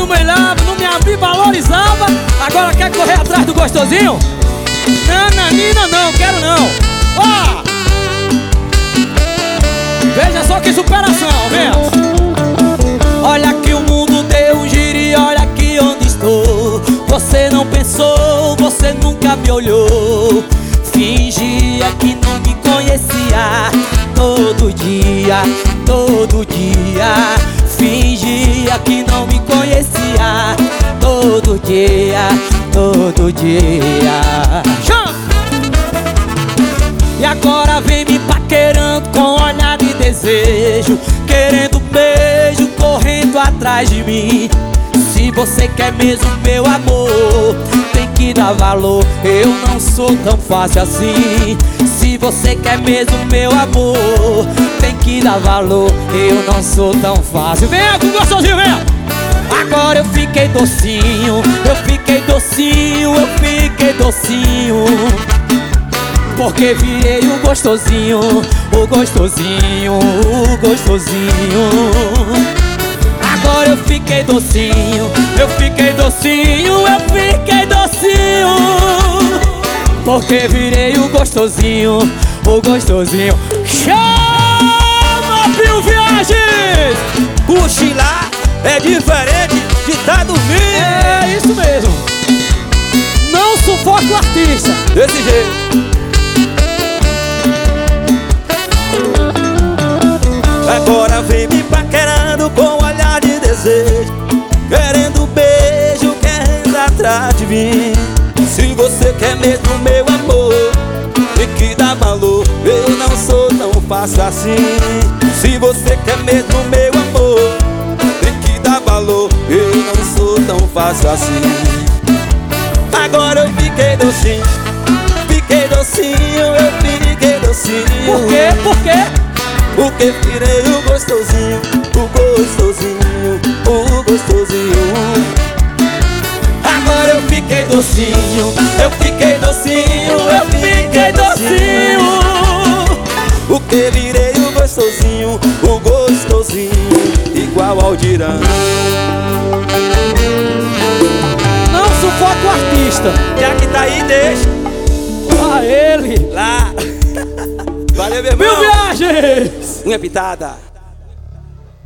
não me olhava, não me valorizava. Agora quer correr atrás do gostosinho? Nananina não, quero não. Ó! Veja só que superação, venha. Olha que o mundo deu um giro e olha aqui onde estou. Você não pensou, você nunca me olhou. Fingia que não me conhecia. Todo dia, todo dia. Fingia que não me conhecia. Todo dia, todo dia. Chama! E agora vem me paquerando com olhar de desejo, querendo beijo, correndo atrás de mim. Se você quer mesmo meu amor, tem que dar valor. Eu não sou tão fácil assim. Se você quer mesmo meu amor, tem que dar valor. Eu não sou tão fácil. Venha com gostosinho, venha! Agora eu fiquei docinho, eu fiquei docinho, eu fiquei docinho. Porque virei o gostosinho, o gostosinho, o gostosinho. Agora eu fiquei docinho, eu fiquei docinho, eu fiquei docinho. Porque virei o gostosinho, o gostosinho. Chama, Pio Viagens! Cochilar é diferente de tá dormindo. É isso mesmo. Não sufoca o artista. Desse jeito. Agora vem me paquerando com olhar de desejo, querendo beijo, querendo atrás de mim. Se você quer mesmo meu amor, tem que dar valor. Eu não sou tão fácil assim. Se você quer mesmo meu amor, tem que dar valor. Eu não sou tão fácil assim. Agora eu fiquei docinho, fiquei docinho, eu fiquei docinho. Por quê? Por quê? Porque virei o gostosinho, o gostosinho, o gostosinho. Agora eu fiquei docinho, eu fiquei docinho, eu fiquei docinho. Porque virei o gostosinho, o gostosinho, igual ao Dirão. Não sufoca o artista. Já que tá aí, deixa Lá ele. lá. Valeu, meu irmão. Pio Viagens! Unha pitada.